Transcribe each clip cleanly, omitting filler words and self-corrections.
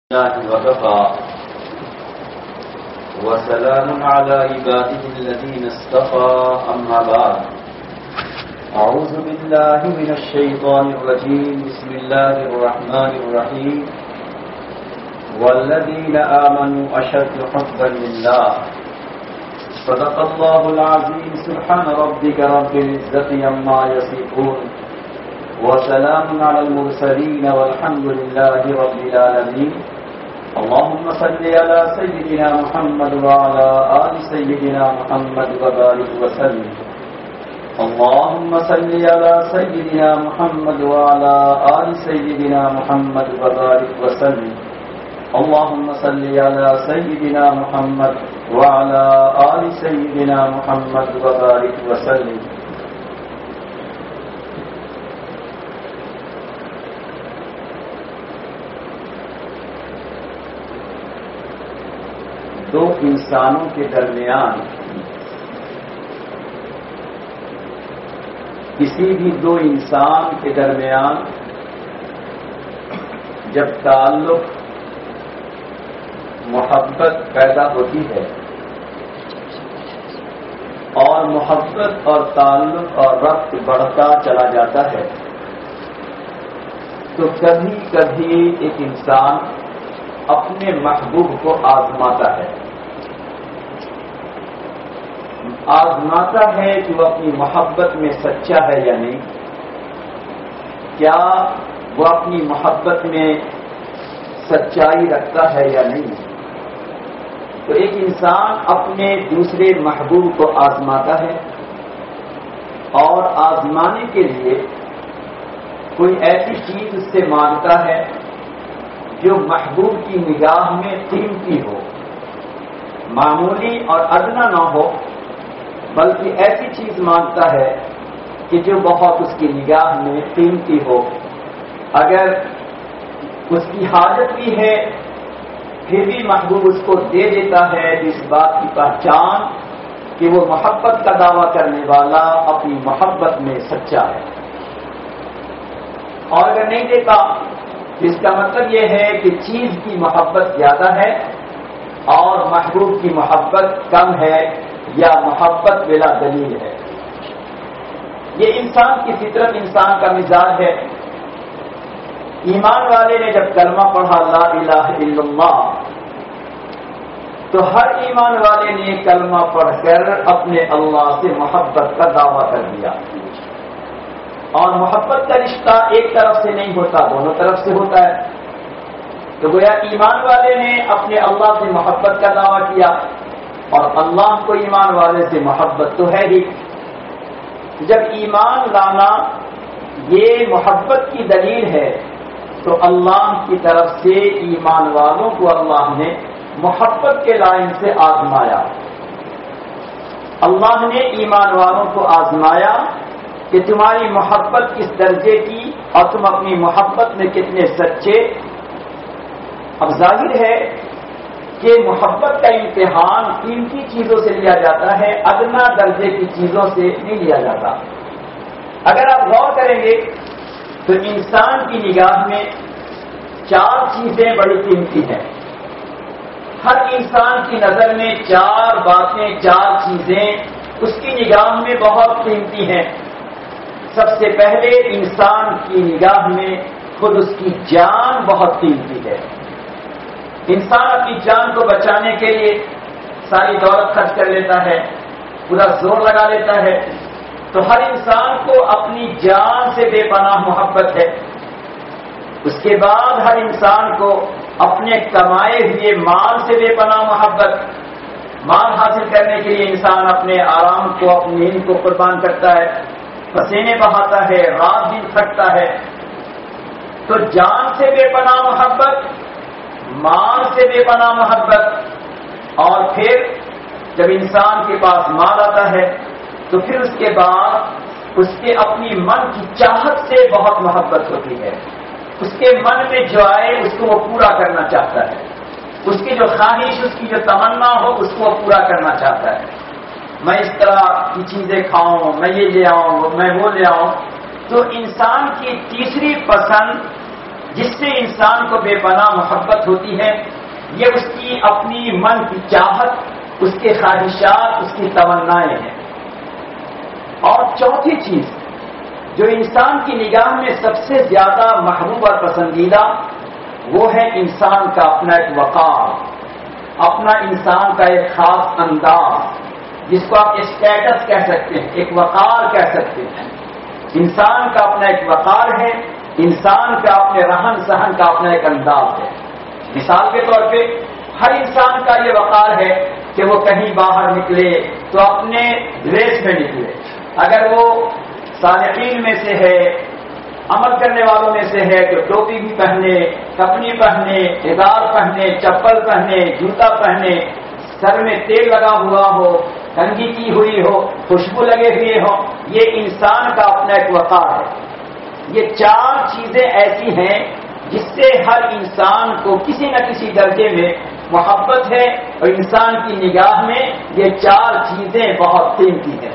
الله وكفى وسلام على عباده الذين اصطفى أما بعد أعوذ بالله من الشيطان الرجيم بسم الله الرحمن الرحيم والذين آمنوا أشد حبا لله صدق الله العظيم سبحان ربك رب العزة عما يصفون وسلام على المرسلين والحمد لله رب العالمين اللهم صل على سيدنا محمد وعلى آل سيدنا محمد وبارك وسلم اللهم صل على سيدنا محمد وعلى آل سيدنا محمد وبارك وسلم اللهم صل على سيدنا محمد وعلى آل سيدنا محمد وبارك وسلم. دو انسانوں کے درمیان کسی بھی دو انسان کے درمیان جب تعلق محبت پیدا ہوتی ہے اور محبت اور تعلق اور ربط بڑھتا چلا جاتا ہے تو کبھی کبھی ایک انسان اپنے محبوب کو آزماتا ہے کہ وہ اپنی محبت میں سچا ہے یا نہیں، کیا وہ اپنی محبت میں سچائی رکھتا ہے یا نہیں. تو ایک انسان اپنے دوسرے محبوب کو آزماتا ہے اور آزمانے کے لیے کوئی ایسی چیز اس سے مانگتا ہے جو محبوب کی نگاہ میں قیمتی ہو، معمولی اور ادنا نہ ہو، بلکہ ایسی چیز مانگتا ہے کہ جو بہت اس کی نگاہ میں قیمتی ہو. اگر اس کی حاجت بھی ہے پھر بھی محبوب اس کو دے دیتا ہے اس بات کی پہچان کہ وہ محبت کا دعویٰ کرنے والا اپنی محبت میں سچا ہے. اور اگر نہیں دیتا اس کا مطلب یہ ہے کہ چیز کی محبت زیادہ ہے اور محبوب کی محبت کم ہے یا محبت بلا دلیل ہے. یہ انسان کی فطرت، انسان کا مزاج ہے. ایمان والے نے جب کلمہ پڑھا لا الہ الا اللہ تو ہر ایمان والے نے کلمہ پڑھ کر اپنے اللہ سے محبت کا دعویٰ کر دیا. اور محبت کا رشتہ ایک طرف سے نہیں ہوتا، دونوں طرف سے ہوتا ہے. تو گویا ایمان والے نے اپنے اللہ سے محبت کا دعویٰ کیا اور اللہ کو ایمان والے سے محبت تو ہے ہی. جب ایمان لانا یہ محبت کی دلیل ہے تو اللہ کی طرف سے ایمان والوں کو اللہ نے محبت کے لائن سے آزمایا. اللہ نے ایمان والوں کو آزمایا کہ تمہاری محبت کس درجے کی اور تم اپنی محبت میں کتنے سچے. اب ظاہر ہے کہ محبت کا امتحان قیمتی چیزوں سے لیا جاتا ہے، ادنا درجے کی چیزوں سے نہیں لیا جاتا. اگر آپ غور کریں گے تو انسان کی نگاہ میں چار چیزیں بڑی قیمتی ہیں. ہر انسان کی نظر میں چار باتیں، چار چیزیں اس کی نگاہ میں بہت قیمتی ہیں. سب سے پہلے انسان کی نگاہ میں خود اس کی جان بہت قیمتی ہے. انسان اپنی جان کو بچانے کے لیے ساری دولت خرچ کر لیتا ہے، پورا زور لگا لیتا ہے. تو ہر انسان کو اپنی جان سے بے پناہ محبت ہے. اس کے بعد ہر انسان کو اپنے کمائے ہوئے مال سے بے پناہ محبت. مال حاصل کرنے کے لیے انسان اپنے آرام کو، اپنی نیند کو قربان کرتا ہے، پسینے بہاتا ہے، رات دن کھٹتا ہے. تو جان سے بے پناہ محبت، مال سے بے پناہ محبت، اور پھر جب انسان کے پاس مال آتا ہے تو پھر اس کے بعد اس کے اپنی من کی چاہت سے بہت محبت ہوتی ہے. اس کے من میں جو آئے اس کو وہ پورا کرنا چاہتا ہے. اس کی جو خواہش، اس کی جو تمنا ہو اس کو وہ پورا کرنا چاہتا ہے. میں اس طرح کی چیزیں کھاؤں، میں یہ لے آؤں، میں وہ لے آؤں. تو انسان کی تیسری پسند جس سے انسان کو بے پناہ محبت ہوتی ہے، یہ اس کی اپنی من کی چاہت، اس کے خواہشات، اس کی تمنائیں ہیں۔ اور چوتھی چیز جو انسان کی نگاہ میں سب سے زیادہ محبوب اور پسندیدہ، وہ ہے انسان کا اپنا ایک وقار، اپنا انسان کا ایک خاص انداز، جس کو آپ اسٹیٹس کہہ سکتے ہیں، ایک وقار کہہ سکتے ہیں۔ انسان کا اپنا ایک وقار ہے، انسان کا اپنے رہن سہن کا اپنا ایک انداز ہے۔ مثال کے طور پہ ہر انسان کا یہ وقار ہے کہ وہ کہیں باہر نکلے تو اپنے ڈریس میں نکلے، اگر وہ صالحین میں سے ہے، عمل کرنے والوں میں سے ہے تو ٹوپی بھی پہنے، کپڑی پہنے، ادار پہنے، چپل پہنے، جوتا پہنے، سر میں تیل لگا ہوا ہو، کنگھی کی ہوئی ہو، خوشبو لگے ہوئے ہو۔ یہ انسان کا اپنا ایک وقار ہے۔ یہ چار چیزیں ایسی ہیں جس سے ہر انسان کو کسی نہ کسی درجے میں محبت ہے، اور انسان کی نگاہ میں یہ چار چیزیں بہت قیمتی ہیں۔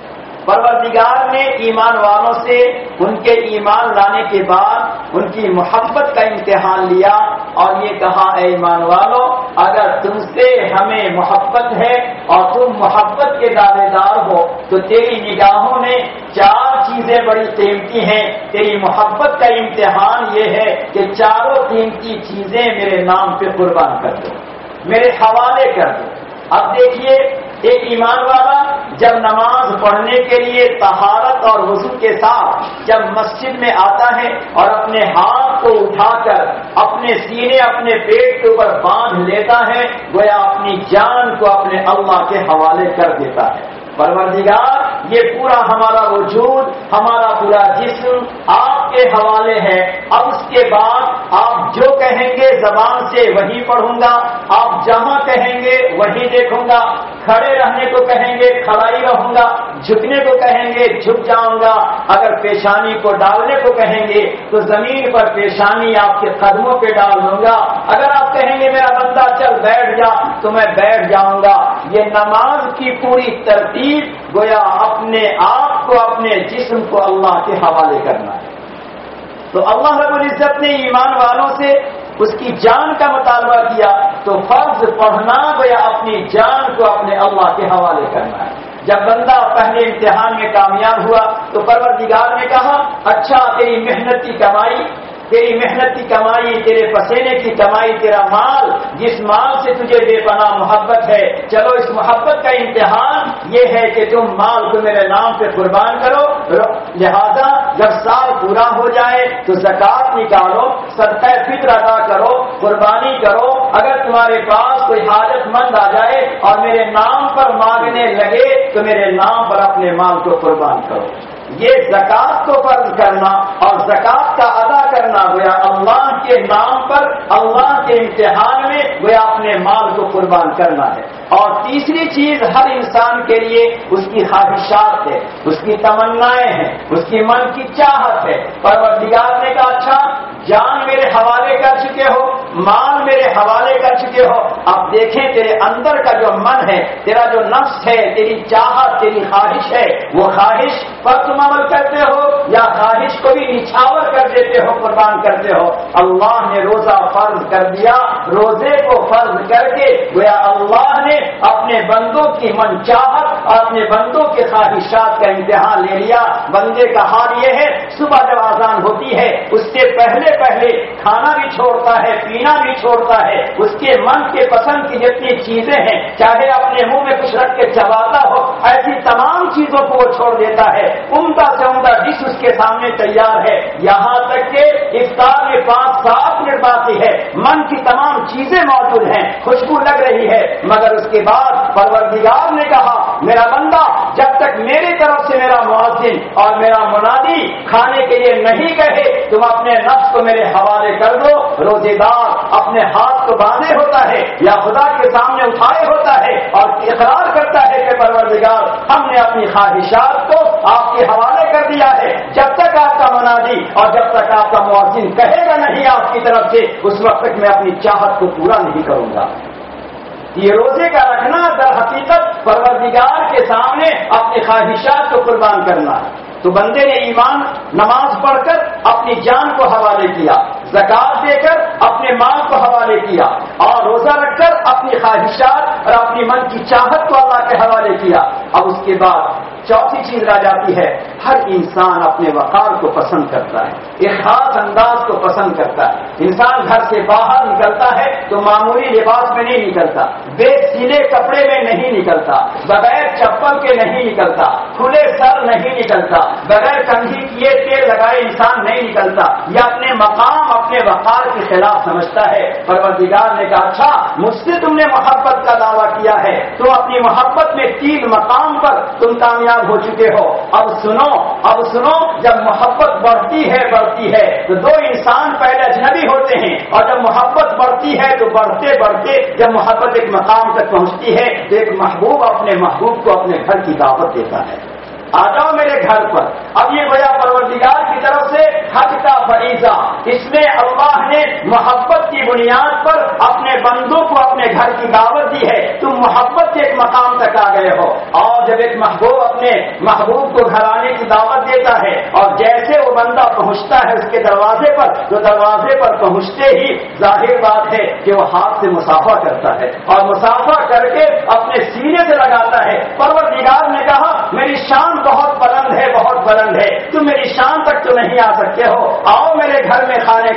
پروردگار نے ایمان والوں سے ان کے ایمان لانے کے بعد ان کی محبت کا امتحان لیا اور یہ کہا، اے ایمان والوں، اگر تم سے ہمیں محبت ہے اور تم محبت کے دعوے دار ہو تو تیری نگاہوں میں چار چیزیں بڑی قیمتی ہیں، تیری محبت کا امتحان یہ ہے کہ چاروں قیمتی چیزیں میرے نام پہ قربان کر دو، میرے حوالے کر دو۔ اب دیکھیے، ایک ایمان والا جب نماز پڑھنے کے لیے طہارت اور وضو کے ساتھ جب مسجد میں آتا ہے اور اپنے ہاتھ کو اٹھا کر اپنے سینے، اپنے پیٹ کے اوپر باندھ لیتا ہے، گویا اپنی جان کو اپنے اللہ کے حوالے کر دیتا ہے۔ پروردگار، یہ پورا ہمارا وجود، ہمارا پورا جسم آپ کے حوالے ہے۔ اب اس کے بعد آپ جو کہیں گے زبان سے وہی پڑھوں گا، آپ جہاں کہیں گے وہی دیکھوں گا، کھڑے رہنے کو کہیں گے کھڑا ہی رہوں گا، جھکنے کو کہیں گے جھک جاؤں گا، اگر پیشانی کو ڈالنے کو کہیں گے تو زمین پر پیشانی آپ کے قدموں پہ ڈال دوں گا، اگر آپ کہیں گے میرا بندہ چل بیٹھ جا تو میں بیٹھ جاؤں گا۔ یہ نماز کی پوری ترتیب گویا اپنے آپ کو، اپنے جسم کو اللہ کے حوالے کرنا ہے۔ تو اللہ رب العزت نے ایمان والوں سے اس کی جان کا مطالبہ کیا، تو فرض پڑھنا گویا اپنی جان کو اپنے اللہ کے حوالے کرنا ہے۔ جب بندہ پہلے امتحان میں کامیاب ہوا تو پروردگار نے کہا، اچھا تیری محنت کی کمائی، تیری محنت کی کمائی، تیرے پسینے کی کمائی، تیرا مال، جس مال سے تجھے بے پناہ محبت ہے، چلو اس محبت کا امتحان یہ ہے کہ تم مال کو میرے نام پہ قربان کرو، لہذا جب سال پورا ہو جائے تو زکات نکالو، صدقہ فطر ادا کرو، قربانی کرو۔ اگر تمہارے پاس کوئی حاجت مند آ جائے اور میرے نام پر مانگنے لگے تو میرے نام پر اپنے مال کو قربان کرو۔ یہ زکات کو فرض کرنا اور زکات کا ادا کرنا گویا اللہ کے نام پر، اللہ کے امتحان میں گویا اپنے مال کو قربان کرنا ہے۔ اور تیسری چیز ہر انسان کے لیے اس کی خواہشات ہے، اس کی تمنائیں ہیں، اس کی من کی چاہت ہے۔ پروردگار نے کہا، اچھا جان میرے حوالے کر چکے ہو، مال میرے حوالے کر چکے ہو، اب دیکھیں تیرے اندر کا جو من ہے، تیرا جو نفس ہے، تیری چاہت، تیری خواہش ہے، وہ خواہش پر تم عمل کرتے ہو یا خواہش کو بھی نچھاور کر دیتے ہو، قربان کرتے ہو۔ اللہ نے روزہ فرض کر دیا، روزے کو فرض کر کے گویا اللہ نے اپنے بندوں کی من چاہت اور اپنے بندوں کے خواہشات کا امتحان لے لیا۔ بندے کا حال یہ ہے، صبح جب اذان ہوتی ہے اس سے پہلے کھانا بھی چھوڑتا ہے، پینا بھی چھوڑتا ہے، اس کے من کے پسند کی جتنی چیزیں ہیں، چاہے اپنے منہ میں کچھ رکھ کے چباتا ہو، ایسی تمام چیزوں کو وہ چھوڑ دیتا ہے۔ عمدہ سے عمدہ ڈش اس کے سامنے تیار ہے، یہاں تک کہ افطار میں 5-7 منٹ باقی ہے، من کی تمام چیزیں موجود ہیں، خوشبو لگ رہی ہے، مگر اس کے بعد پروردگار نے کہا، میرا بندہ جب تک میری طرف سے میرا مؤذن اور میرا منادی کھانے کے لیے نہیں کہے تم اپنے نفس کو میرے حوالے کر دو۔ روزے دار اپنے ہاتھ کو باندھے ہوتا ہے یا خدا کے سامنے اٹھائے ہوتا ہے اور اقرار کرتا ہے کہ پروردگار ہم نے اپنی خواہشات کو آپ کے حوالے کر دیا ہے، جب تک آپ کا منادی اور جب تک آپ کا مؤذن کہے گا نہیں آپ کی طرف سے، اس وقت تک میں اپنی چاہت کو پورا نہیں کروں گا۔ یہ روزے کا رکھنا در حقیقت پروردگار کے سامنے اپنی خواہشات کو قربان کرنا ہے۔ تو بندے نے ایمان نماز پڑھ کر اپنی جان کو حوالے کیا، زکات دے کر اپنے مال کو حوالے کیا اور روزہ رکھ کر اپنی خواہشات اور اپنی من کی چاہت کو اللہ کے حوالے کیا. اب اس کے بعد چوتھی چیز رہ جاتی ہے، ہر انسان اپنے وقار کو پسند کرتا ہے، ایک خاص انداز کو پسند کرتا ہے. انسان گھر سے باہر نکلتا ہے تو معمولی لباس میں نہیں نکلتا، بے سیلے کپڑے میں نہیں نکلتا، بغیر چپل کے نہیں نکلتا، کھلے سر نہیں نکلتا، بغیر کنگھی کیے تیل لگائے انسان نہیں نکلتا. یہ اپنے مقام اپنے وقار کے خلاف سمجھتا ہے. پروردگار نے کہا اچھا مجھ سے تم نے محبت کا دعویٰ کیا ہے، تو اپنی محبت میں 3 مقام پر تم کامیاب ہو چکے ہو. اب سنو جب محبت بڑھتی ہے تو 2 انسان پہلے اجنبی ہوتے ہیں، اور جب محبت بڑھتی ہے تو بڑھتے جب محبت ایک مقام تک پہنچتی ہے تو ایک محبوب اپنے محبوب کو اپنے گھر کی دعوت دیتا ہے، آ جاؤ میرے گھر پر. اب یہ گویا پروردگار کی طرف سے حج کا فریضہ، اس میں اللہ نے محبت کی بنیاد پر اپنے بندوں کو اپنے گھر کی دعوت دی ہے. تم محبت کے ایک مقام تک آ گئے ہو، اور جب ایک محبوب اپنے محبوب کو گھر آنے کی دعوت دیتا ہے اور جیسے وہ بندہ پہنچتا ہے اس کے دروازے پر، تو دروازے پر پہنچتے ہی ظاہر بات ہے کہ وہ ہاتھ سے مصافحہ کرتا ہے اور مصافحہ کر کے اپنے سینے سے لگاتا ہے. پروردگار نے کہا میری شان بہت بلند ہے، تم میری شان تک تو نہیں آ سکتے ہو، آؤ میرے گھر میں خانہ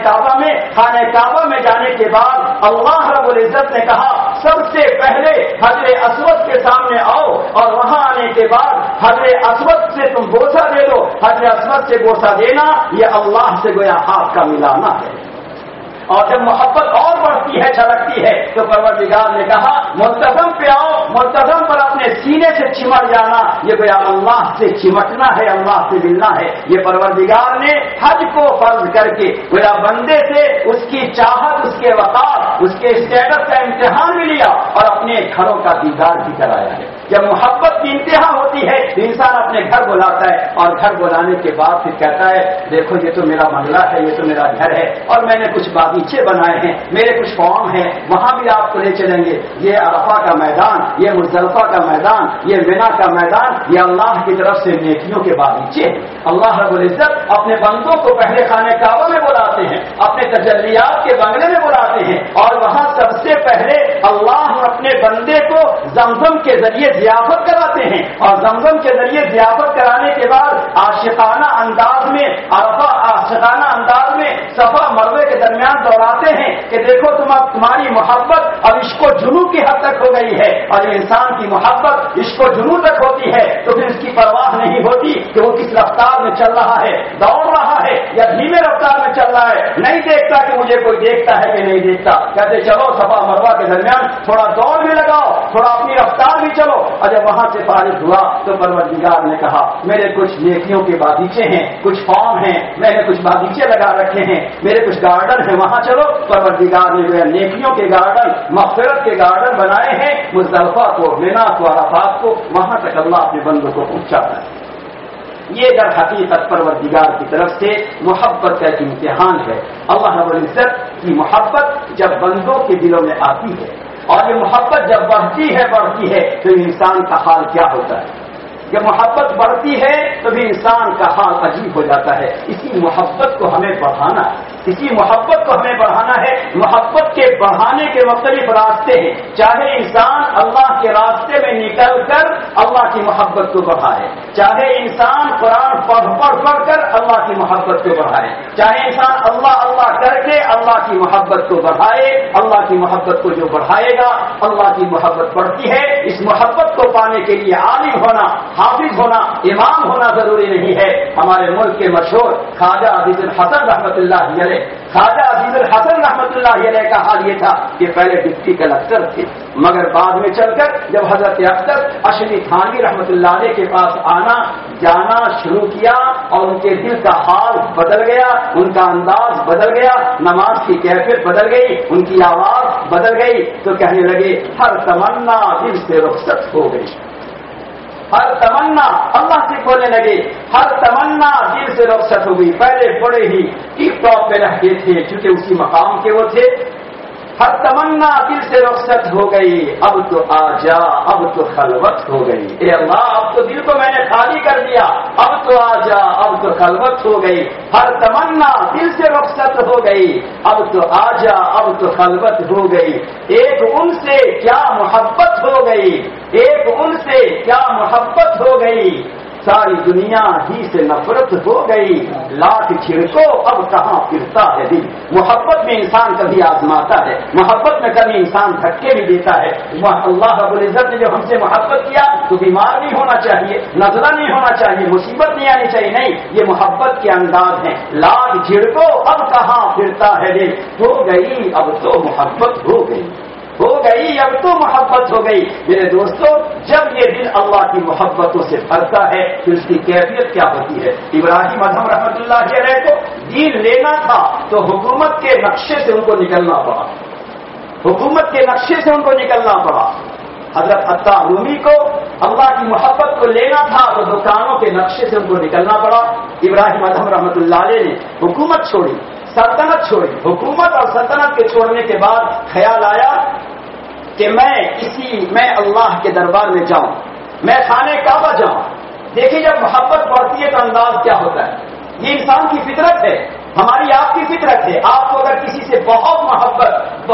کعبہ میں جانے کے بعد اللہ رب العزت نے کہا سب سے پہلے حجر اسود کے سامنے آؤ، اور وہاں آنے کے بعد حجر اسود سے تم بوسہ دے دو. حجر اسود سے بوسہ دینا یہ اللہ سے گویا ہاتھ کا ملانا ہے. اور جب محبت اور بڑھتی ہے چھلکتی ہے تو پروردگار نے کہا ملتزم پہ آؤ، ملتزم پر اپنے سینے سے چمٹ جانا، یہ گویا اللہ سے چمٹنا ہے، اللہ سے ملنا ہے. یہ پروردگار نے حج کو فرض کر کے گویا بندے سے اس کی چاہت، اس کے وقار، اس کے اسٹیٹس کا امتحان بھی لیا اور اپنے گھروں کا دیدار بھی کرایا ہے. جب محبت کی انتہا ہوتی ہے تو انسان اپنے گھر بلاتا ہے، اور گھر بلانے کے بعد پھر کہتا ہے دیکھو یہ تو میرا محلہ ہے، یہ تو میرا گھر ہے، اور میں نے کچھ باغیچے بنائے ہیں، میرے کچھ فارم ہیں، وہاں بھی آپ کو لے چلیں گے. یہ عرفہ کا میدان، یہ مزدلفہ کا میدان، یہ منا کا میدان، یہ اللہ کی طرف سے نیکیوں کے باغیچے ہیں. اللہ رب العزت اپنے بندوں کو پہلے خانہ کعبہ میں بلاتے ہیں، اپنے تجلیات کے بنگلے میں بلاتے ہیں، اور وہاں سب سے پہلے اللہ اپنے بندے کو زمزم کے ذریعے ضیافت کراتے ہیں، اور زمزم کے ذریعے ضیافت کرانے کے بعد عاشقانہ انداز میں عرفہ، عاشقانہ انداز میں صفا مروے کے درمیان دوڑاتے ہیں کہ دیکھو تمہاری محبت اب عشق و جنون کی حد تک ہو گئی ہے. اور جب انسان کی محبت عشق و جنون تک ہوتی ہے تو پھر اس کی پرواہ نہیں ہوتی کہ وہ کس رفتار میں چل رہا ہے، دوڑ رہا ہے یا دھیمے رفتار میں چل رہا ہے. نہیں دیکھتا کہ مجھے کوئی دیکھتا ہے کہ نہیں دیکھتا، کہتے چلو صفا مروہ کے درمیان تھوڑا دوڑ بھی لگاؤ، تھوڑا اپنی رفتار بھی چلو. اور جب وہاں سے فارغ ہوا تو پروردگار نے کہا میرے کچھ نیکیوں کے باغیچے ہیں، کچھ فارم ہیں، میں نے کچھ باغیچے لگا رکھے ہیں، میرے کچھ گارڈن ہیں، وہاں چلو. پروردگار نے نیکیوں کے گارڈن، مغفرت کے گارڈن بنائے ہیں. مزدلفہ کو، منا کو، عرفات کو، وہاں تک اللہ اپنے بندوں کو پہنچاتا ہے. یہ در حقیقت پروردگار کی طرف سے محبت کا ایک امتحان ہے. اللہ رب العزت کی محبت جب بندوں کے دلوں میں آتی ہے، اور یہ محبت جب بڑھتی ہے تو انسان کا حال کیا ہوتا ہے. جب محبت بڑھتی ہے تو بھی انسان کا حال عجیب ہو جاتا ہے. اسی محبت کو ہمیں بڑھانا ہے، محبت کے بڑھانے کے مختلف راستے ہیں. چاہے انسان اللہ کے راستے میں نکل کر اللہ کی محبت کو بڑھائے، چاہے انسان قرآن پڑھ کر اللہ کی محبت کو بڑھائے، چاہے انسان اللہ کر کے اللہ کی محبت کو بڑھائے. اللہ کی محبت کو جو بڑھائے گا اللہ کی محبت بڑھتی ہے. اس محبت کو پانے کے لیے عالم ہونا، حافظ ہونا، امام ہونا ضروری نہیں ہے. ہمارے ملک کے مشہور خواجہ عزیز الحسن رحمۃ اللہ علیہ کا حال یہ تھا کہ پہلے ڈپٹی کلکٹر تھے، مگر بعد میں چل کر جب حضرت اختر اشری تھانوی رحمۃ اللہ علیہ کے پاس آنا جانا شروع کیا اور ان کے دل کا حال بدل گیا، ان کا انداز بدل گیا، نماز کی کیفیت بدل گئی، ان کی آواز بدل گئی، تو کہنے لگے ہر تمنا دل سے رخصت ہو گئی. ہر تمنا اللہ سے کھولنے لگے، ہر تمنا دل سے رخصت ہو گئی. پہلے بڑے ہی ٹیپ ٹاپ پہ رہتے تھے چونکہ اسی مقام کے وہ تھے، ہر تمنا دل سے رخصت ہو گئی، اب تو آ جا، اب تو خلوت ہو گئی۔ اے اللہ اب تو دل کو میں نے خالی کر دیا، اب تو آ جا، اب تو خلوت ہو گئی۔ ہر تمنا دل سے رخصت ہو گئی، اب تو آ جا، اب تو خلوت ہو گئی۔ ایک ان سے کیا محبت ہو گئی، ایک ان سے کیا محبت ہو گئی، ساری دنیا ہی سے نفرت ہو گئی۔ لاکھ چھڑکو اب کہاں پھرتا ہے دل۔ محبت میں انسان کبھی آزماتا ہے، محبت میں کبھی انسان دھکے بھی دیتا ہے۔ اللہ رب العزت نے جو ہم سے محبت کیا تو بیمار نہیں ہونا چاہیے، نزلہ نہیں ہونا چاہیے، مصیبت نہیں آنی چاہیے، نہیں، یہ محبت کے انداز ہیں۔ لاکھ چھڑکو اب کہاں پھرتا ہے دل، ہو گئی اب تو محبت ہو گئی، ہو گئی اب تو محبت ہو گئی۔ میرے دوستوں، جب یہ دل اللہ کی محبتوں سے بھرتا ہے پھر اس کی کیفیت کیا ہوتی ہے۔ ابراہیم ادھم رحمۃ اللہ علیہ کو دین لینا تھا تو حکومت کے نقشے سے ان کو نکلنا پڑا، حکومت کے نقشے سے ان کو نکلنا پڑا۔ حضرت عطا رومی کو اللہ کی محبت کو لینا تھا تو دکانوں کے نقشے سے ان کو نکلنا پڑا۔ ابراہیم ادھم رحمۃ اللہ علیہ نے حکومت چھوڑی، سلطنت چھوڑی۔ حکومت اور سلطنت کے چھوڑنے کے بعد خیال آیا کہ میں اللہ کے دربار میں جاؤں، میں خانے کعبہ جاؤں۔ دیکھیے جب محبت بڑھتی ہے تو انداز کیا ہوتا ہے، یہ انسان کی فطرت ہے، ہماری آپ کی فطرت ہے۔ آپ کو اگر کسی سے بہت محبت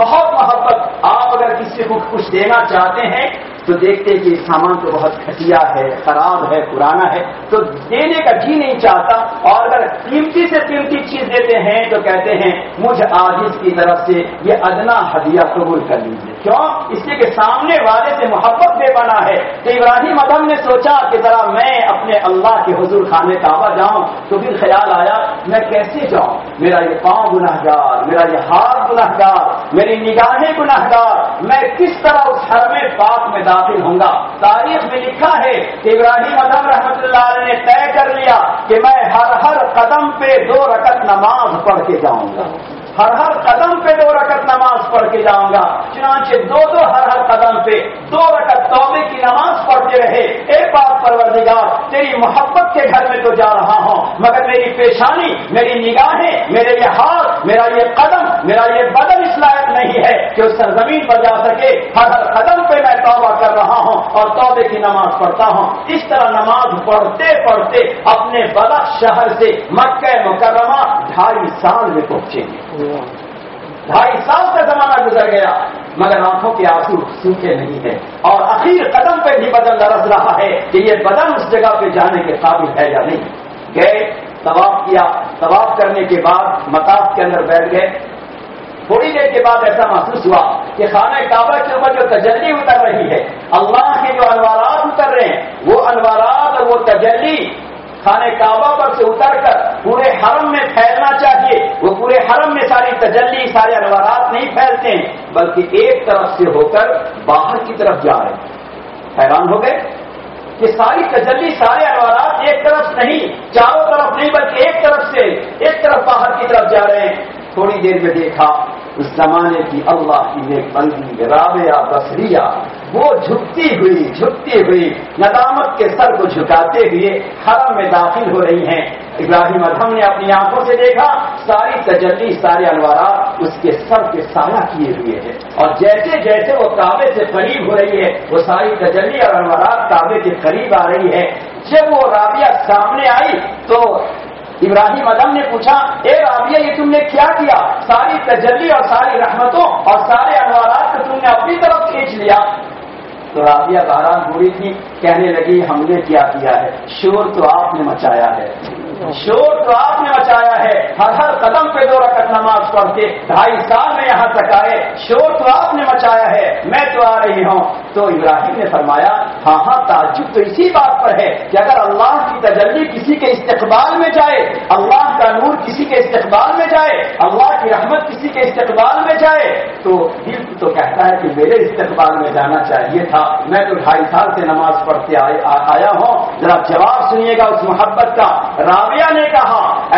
آپ اگر کسی کو کچھ دینا چاہتے ہیں تو دیکھتے کہ یہ سامان تو بہت گھٹیا ہے، خراب ہے، پرانا ہے، تو دینے کا جی نہیں چاہتا۔ اور اگر قیمتی سے قیمتی چیز دیتے ہیں تو کہتے ہیں مجھ عاجز کی طرف سے یہ ادنا ہدیہ قبول کر لیجیے۔ کیوں؟ اس لیے کہ سامنے والے سے محبت بے بنا ہے۔ تو ابراہیم ادھم نے سوچا کہ ذرا میں اپنے اللہ کے حضور خانے کعبہ جاؤں، تو پھر خیال آیا میں کیسے جاؤں، میرا یہ پاؤں گنہگار، میرا یہ ہاتھ گنہگار، میری نگاہیں گنہگار، میں کس طرح اس حرم پاک میں داخل ہوں گا۔ تاریخ میں لکھا ہے کہ ابراہیم ادھم رحمۃ اللہ علیہ نے طے کر لیا کہ میں ہر قدم پہ 2 رکعت نماز پڑھ کے جاؤں گا، ہر قدم پہ 2 رکعت نماز پڑھ کے جاؤں گا۔ چنانچہ دو ہر قدم پہ 2 رکعت توبے کی نماز پڑھتے رہے۔ اے پاک پروردگار، تیری محبت کے گھر میں تو جا رہا ہوں، مگر میری پیشانی، میری نگاہیں، میرے یہ ہاتھ، میرا یہ قدم، میرا یہ بدن اس لائق نہیں ہے کہ اس سرزمین پر جا سکے۔ ہر قدم پہ میں توبہ کر رہا ہوں اور توبے کی نماز پڑھتا ہوں۔ اس طرح نماز پڑھتے پڑھتے اپنے بلخ شہر سے مکہ مکرمہ 2.5 سال میں پہنچے گے۔ 2.5 سال کا زمانہ گزر گیا مگر آنکھوں کے آنسو سوکھے نہیں ہے، اور اخیر قدم پہ بھی بدن لرز رہا ہے کہ یہ بدن اس جگہ پہ جانے کے قابل ہے یا نہیں۔ گئے، طواف کیا، طواف کرنے کے بعد مطاف کے اندر بیٹھ گئے۔ تھوڑی دیر کے بعد ایسا محسوس ہوا کہ خانہ کعبہ کے اوپر جو تجلی اتر رہی ہے، اللہ کے جو انوارات اتر رہے ہیں، وہ انوارات اور وہ تجلی خانہ کعبہ پر سے اتر کر پورے حرم میں پھیلنا چاہیے۔ وہ پورے حرم میں ساری تجلی، سارے انوارات نہیں پھیلتے ہیں بلکہ ایک طرف سے ہو کر باہر کی طرف جا رہے ہیں۔ حیران ہو گئے کہ ساری تجلی، سارے انوارات ایک طرف نہیں، چاروں طرف نہیں، بلکہ ایک طرف باہر کی طرف جا رہے ہیں۔ تھوڑی دیر میں دیکھا اس زمانے کی اللہ کی نیک بندی رابعہ بصریہ، وہ جھکتی ہوئی ندامت کے سر کو جھکاتے ہوئے حرم میں داخل ہو رہی ہیں۔ ابراہیم ادھم نے اپنی آنکھوں سے دیکھا ساری تجلی، سارے انوارات اس کے سر کے سایہ کیے ہوئے ہیں، اور جیسے جیسے وہ کعبے سے قریب ہو رہی ہے وہ ساری تجلی اور انوارات کعبے کے قریب آ رہی ہے۔ جب وہ رابعہ سامنے آئی تو ابراہیم ادھم نے پوچھا، اے رابعہ یہ تم نے کیا کیا؟ ساری تجلی اور ساری رحمتوں اور سارے انوارات کو تم نے اپنی طرف کھینچ لیا۔ تو رابعہ بہران ہوئی تھی، کہنے لگی ہم نے کیا ہے، شور تو آپ نے مچایا ہے، شور تو آپ نے مچایا ہے۔ ہر قدم پہ 2 رکعت نماز پڑھ کے 2.5 سال میں یہاں تک آئے، شور تو آپ نے مچایا ہے، میں تو آ رہی ہوں۔ تو ابراہیم نے فرمایا ہاں تعجب تو اسی بات پر ہے کہ اگر اللہ کی تجلی کسی کے استقبال میں جائے، اللہ کا نور کسی کے استقبال میں جائے، اللہ کی رحمت کسی کے استقبال میں جائے تو دل تو کہتا ہے کہ میرے استقبال میں جانا چاہیے تھا، میں تو 2.5 سال سے نماز پڑھتے آیا ہوں۔ ذرا جواب سنیے گا اس محبت کا۔ رابعہ نے کہا اے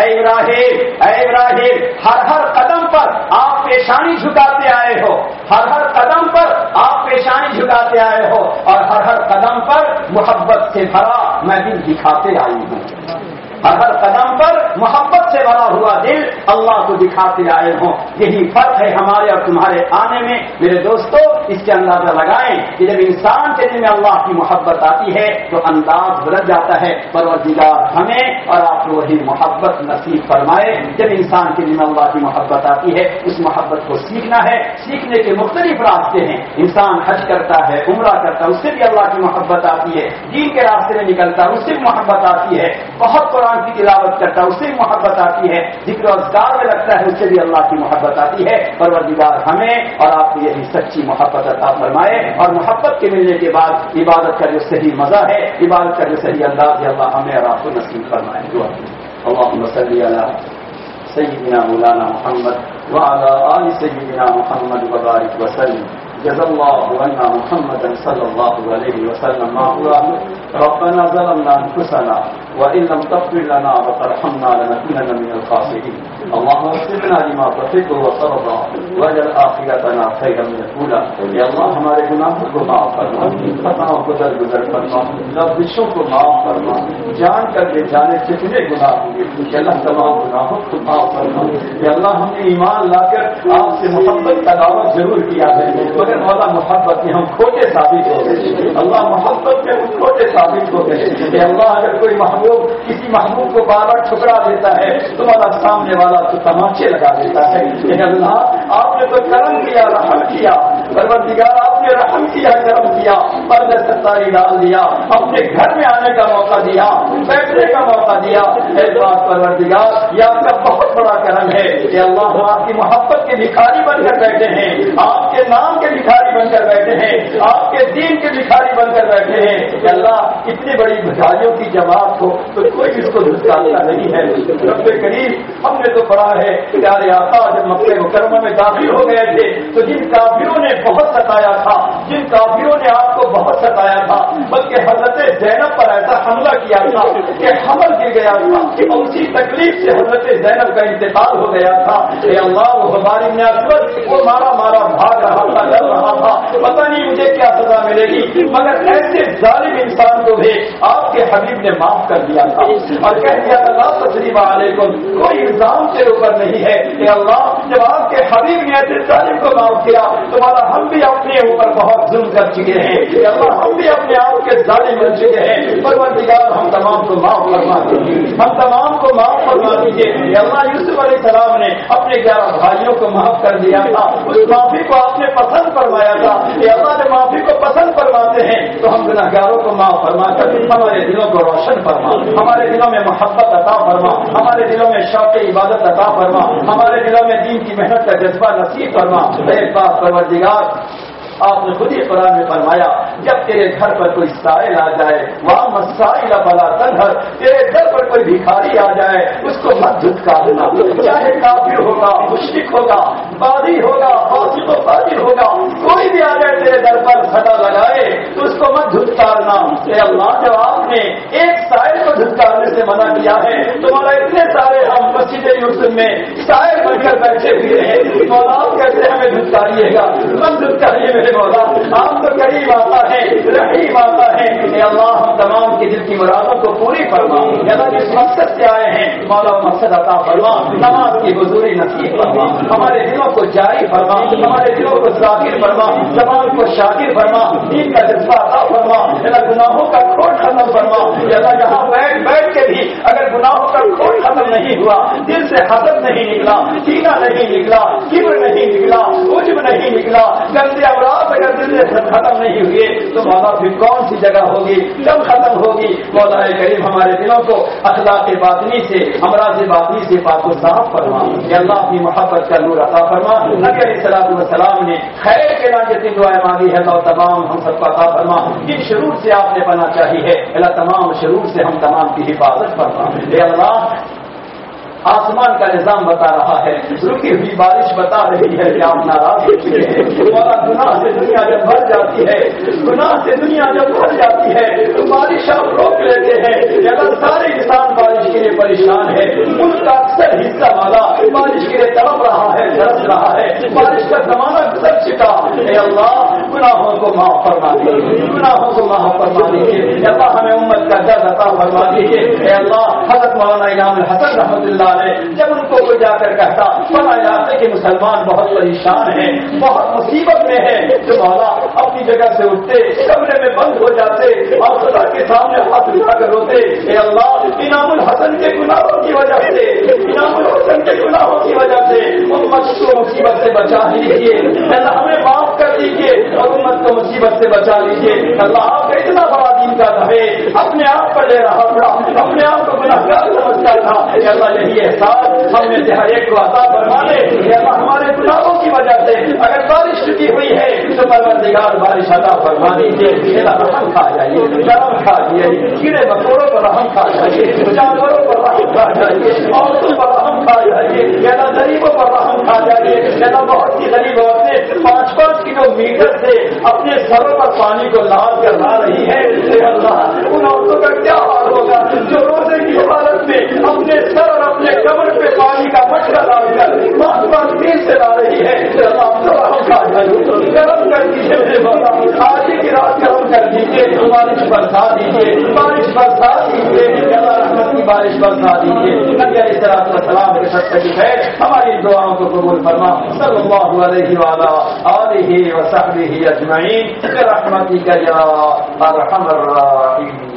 ابراہیم، ہر قدم پر آپ پیشانی جھکاتے آئے ہو، ہر قدم پر آپ پیشانی جھکاتے آئے ہو، اور ہر قدم پر محبت سے بھرا میں دل دکھاتے آئی ہوں، ہر قدم پر محبت سے بھرا ہوا دل اللہ کو دکھاتے آئے ہوں. یہی فرق ہے ہمارے اور تمہارے آنے میں. میرے دوستو اس کے اندازہ لگائیں کہ جب انسان کے دل میں اللہ کی محبت آتی ہے تو انداز بدل جاتا ہے. پروردگار ہمیں اور آپ کو وہی محبت نصیب فرمائے. جب انسان کے دل میں اللہ کی محبت آتی ہے اس محبت کو سیکھنا ہے. سیکھنے کے مختلف راستے ہیں. انسان حج کرتا ہے, عمرہ کرتا ہے, اس سے بھی اللہ کی محبت آتی ہے. دین کے راستے میں نکلتا ہے, اس سے بھی محبت آتی ہے. بہت قرآن کی تلاوت کرتا ہے, اس سے بھی محبت آتی ہے. ذکر و اذکار میں لگتا ہے, اس سے بھی اللہ کی محبت آتی ہے. پروردگار ہمیں اور آپ کو یہی سچی محبت عطا فرمائے. اور محبت کے ملنے کے بعد عبادت کا جو صحیح مزہ ہے, عبادت کا جو صحیح انداز ہے, اللہ ہمیں اور آپ کو نصیب فرمائے. دعا اللهم صل على سيدنا مولانا محمد وعلى آل سيدنا محمد وبارك وسلم. جزا الله عنا محمدا صلى الله عليه وسلم ما هو ربنا ظلمنا انفسنا وان لم تغفر لنا وترحمنا لنكونن من الخاسرين. اللهم اغفر لما تحب وترضى واجعل آخرتنا خيرا من الاولى. یا اللہ ہمارے گناہوں کو معاف فرما, خطاؤں کو درگزر فرما, لفظوں کو معاف فرما. جان کر کے جانے کتنے گناہ ہوں گے, یا اللہ تمام گناہوں کو معاف فرما. یا اللہ ہم نے ایمان لا کر آپ سے محبت کا دعویٰ ضرور کیا ہے, مگر مولا محبت میں ہم کھوٹے ثابت ہو گئے. اللہ محبت میں ہم کھوٹے ثابت ہو گئے. کہ اللہ اگر کوئی محبوب کسی محبوب کو بار بار ٹھکرا دیتا ہے تو مولا سامنے والا تو تماچے لگا دیتا ہے. کہ اللہ آپ نے تو کرم کیا, رحم کیا, پروردگار آپ نے رحم کیا, کرم کیا, پردے ستاری ڈال دیا, اپنے گھر میں آنے کا موقع دیا, بیٹھنے کا موقع دیا. اے بات پروردگار یہ آپ کا بہت بڑا کرم ہے. کہ اللہ ہم آپ کی محبت کے بھکاری بن کر بیٹھے ہیں, آپ کے نام کے بھکاری بن کر بیٹھے ہیں, آپ کے دین کے بھکاری بن کر بیٹھے ہیں. کہ اللہ اتنی بڑی بھکاریوں کی جماعت ہو تو کوئی اس کو دھسکاتا نہیں ہے. رب کریم ہم نے تو پڑھا ہے پیارے آقا جب مکہ مکرمہ میں داخل ہو گئے تھے تو جن کافروں نے بہت ستایا تھا, جن کافروں نے آپ کو بہت ستایا تھا, بلکہ حضرت زینب پر ایسا حملہ کیا تھا کہ حمل گر گیا تھا, اور اسی تکلیف سے حضرت زینب کا انتقال ہو گیا تھا. اے اللہ وہ ہماری نعمت وہ مارا مارا بھاگ رہا تھا, ڈر رہا تھا, پتہ نہیں مجھے کیا سزا ملے گی, مگر ایسے ظالم انسان کو بھی آپ کے حبیب نے معاف کر دیا تھا اور کہہ دیا اللہ تسلیم علیکم, کوئی الزام سے اوپر نہیں ہے. کہ اللہ جب آپ کے حبیب نے ایسے ظالم کو معاف کیا تو مانا ہم بھی اپنے اوپر بہت ظلم کر چکے ہیں. کہ اللہ ہم بھی اپنے آپ کے ظالم بن چکے ہیں. پروردگار ہم تمام کو معاف فرما دیجیے, ہم تمام کو معاف فرما دیجیے. کہ اللہ یوسف علیہ السلام نے اپنے 11 بھائیوں کو معاف کر دیا تھا, اس معافی کو آپ نے پسند فرمایا تھا. کہ اللہ جب معافی کو پسند فرماتے ہیں تو ہم گناہگاروں کو معاف فرما کر ہمارے دلوں کو روشن فرما, ہمارے دلوں میں محبت عطا فرما, ہمارے دلوں میں شوق عبادت عطا فرما, ہمارے دلوں میں دین کی محنت کا جذبہ نصیب فرما. ایک بات پروردگار آپ نے خود ہی قرآن میں فرمایا جب تیرے گھر پر کوئی سائل آ جائے وہاں مسائل بلا تنہر, تیرے گھر پر کوئی بھکاری آ جائے اس کو مت دھتکارنا, چاہے کافر ہوگا, مشرک ہوگا, بادی ہوگا, فاسق و فاجر ہوگا, کوئی بھی آ جائے تیرے در پر سدا لگائے تو اس کو مت دھتکارنا. اے اللہ جب آپ نے ایک سائل کو دھتکارنے سے منع کیا ہے تو مولا اتنے سارے ہم مسجد یوسف میں سائل بن کر بیٹھے ہوئے ہیں, مولا آپ کیسے ہمیں دھتکاریے گا, مت دھتکاریے مولا, آپ تو قریب آتا ہے, رحیم آتا ہے. اے اللہ ہم تمام کے دل کی مرادوں کو پوری فرما. اے اللہ جس مقصد سے آئے ہیں مولا مقصد عطا فرما, نماز کی حضوری نصیب فرما, ہمارے دلوں کو جاری فرما, ہمارے دلوں کو ذاکر فرما, زبان کو شاکر فرما, دین کا جذبہ عطا فرما. اے اللہ گناہوں کا کھوٹ ختم فرما. اے اللہ جہاں بیٹھ بیٹھ کے بھی اگر گناہوں کا کھوٹ ختم نہیں ہوا, دل سے حسد نہیں نکلا, کینہ نہیں نکلا, کبر نہیں نکلا, عجب نہیں نکلا, گندے امراض اگر دل سے ختم نہیں ہوئے تو مولا پھر کون سی جگہ ہوگی, کب ختم ہوگی. مولا کریم ہمارے دلوں کو اخلاق باطنی سے, امراض باطنی سے پاک و صاف فرما. کہ اللہ اپنی محبت کا نور عطا فرما. نبی علیہ الصلوۃ والسلام نے خیر کے نام جتنی دعائیں مانگی ہے اللہ تمام ہم سب کا عطا فرما. جن شرور سے آپ نے پناہ چاہی ہے اللہ تمام شرور سے ہم تمام کی حفاظت فرما. اے اللہ آسمان کا نظام بتا رہا ہے, رکی ہوئی بارش بتا رہی ہے کہ آپ ناراض ہو چکے ہیں. مولا گناہ سے دنیا جب بھر جاتی ہے, گناہ سے دنیا جب بھر جاتی ہے تو بارش آپ روک لیتے ہیں. اگر سارے انسان بارش بارش کے لیے پریشان ہے، ملک کا اکثر حصہ والا بارش کے لیے تڑپ رہا ہے، ترس رہا ہے، بارش کا زمانہ گزر چکا۔ اے اللہ گناہوں کو معاف فرما دیجیے، گناہوں کو معاف فرما دیجیے، اے اللہ ہمیں امت کا درد عطا فرما دیجیے۔ اے اللہ حضرت مولانا انعام الحسن رحمۃ اللہ علیہ جب ان کو کوئی جا کر کہتا فلاں علاقے کے مسلمان بہت پریشان ہیں، بہت مصیبت میں ہیں، تو مولا اپنی جگہ سے اٹھتے، کمرے میں بند ہو جاتے اور خدا کے سامنے ہاتھ اٹھا کر روتے، اے اللہ انعام الحسن کے گناہوں کی وجہ سے، انعام الحسن کے گناہوں کی وجہ سے امت کو مصیبت سے بچا لیجیے، اللہ ہمیں معاف کر دیجیے اور امت کو مصیبت سے بچا لیجیے۔ اللہ آپ کا اتنا بڑا دین کا ہے، اپنے آپ پر لے رہا تھا، اپنے آپ کو گناہگار سمجھتا تھا، اے اللہ یہی احساس ہم میں سے ہر ایک کو عطا فرما دے۔ اے اللہ ہمارے گناہوں کی وجہ سے اگر بارش رکی ہوئی ہے تو پروردگار بارش عطا فرما دیجیے۔ رحم کھا جائیے، گرم کھا جائیے، کیڑے مکوڑوں پر رحم کھا جائیے، جانوروں پر رحم کھا جائیے، عورتوں پر رحم کھا جائیے، غریبوں پر رحم کھا جائیے۔ بہت سی غریب عورتیں 5-5 کلو میٹر سے اپنے سروں پر پانی کو لاد کر لا رہی ہے، اللہ ان عورتوں کا کیا حال ہوگا جو روزے کی حالت میں اپنے سر اور اپنے کمر پہ پانی کا مٹکا ڈال کر 5-5 میل سے لا رہی ہے۔ اللہ تو رحم کھا جائیے، گرم کر دیجیے میرے مولا، آج کی رات گرم کر دیجیے، بارش برسا دیجیے، بارش برسا دیجیے، اللہ رحمت کی بارش برسا دیجیے۔ نبی علیہ السلام کے صدقے کی خیر ہماری دعاؤں کو قبول فرما۔ صلی اللہ علیہ وعلی آلہ وصحبہ اجمعین برحمتک یا ارحم الراحمین۔